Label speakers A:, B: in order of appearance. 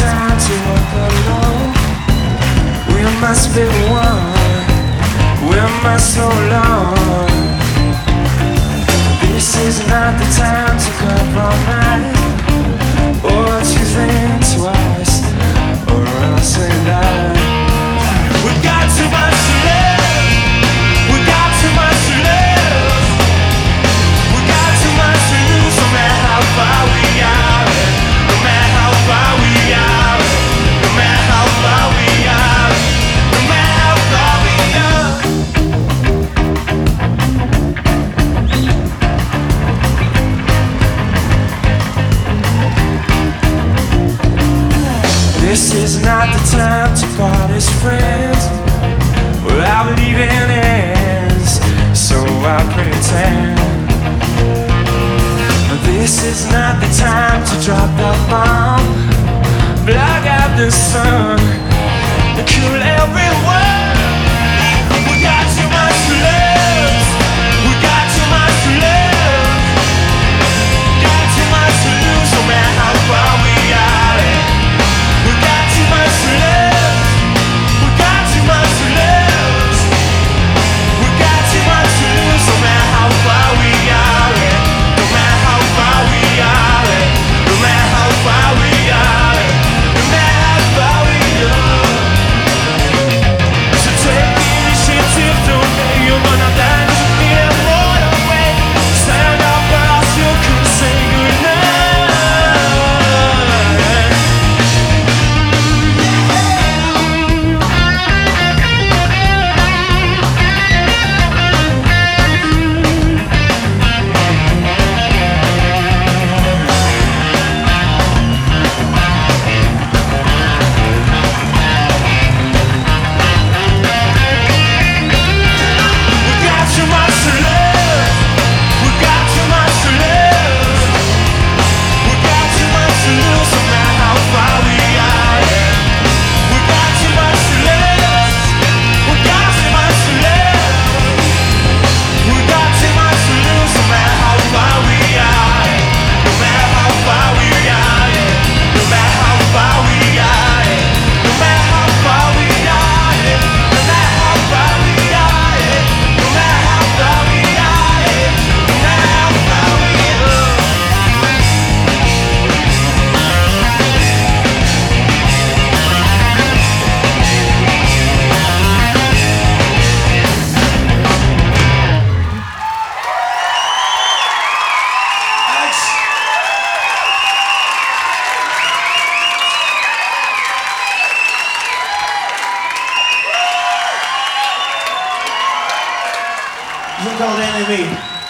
A: time to walk alone. We must be one. We must hold on. This is not the time to compromise or to think twice or else we die. We got too much to live. We got too much to live. We got too much to lose. No matter how far we are, no matter how far we are, no matter how far we are, no matter how far we are. This is not the time to part as friends. Well, I believe in ends, so I pretend. This is not the time to drop the bomb, block out the sun, kill everyone. We got too much to lose. We got too much to live. Got too much to lose. No matter how far we are. We got too much to live. We got too much to lose. We got too much to lose. No matter how far we are. No matter how far we are. No matter how far we are. No matter how far we are. So take the initiative, don't let your run out that doesn't feel more away. Stand up, but I still could say goodnight. We got too much to live. We got too much to live. We got too much to lose. No matter how far we are. We got too much to live. We got too much to live. We got too much to lose. No matter how far we are. No matter how far we are. No matter how far we are. No matter how far we are. No matter how far we are. No matter how far we are. No matter how far we are.
B: Isn't called Enemy.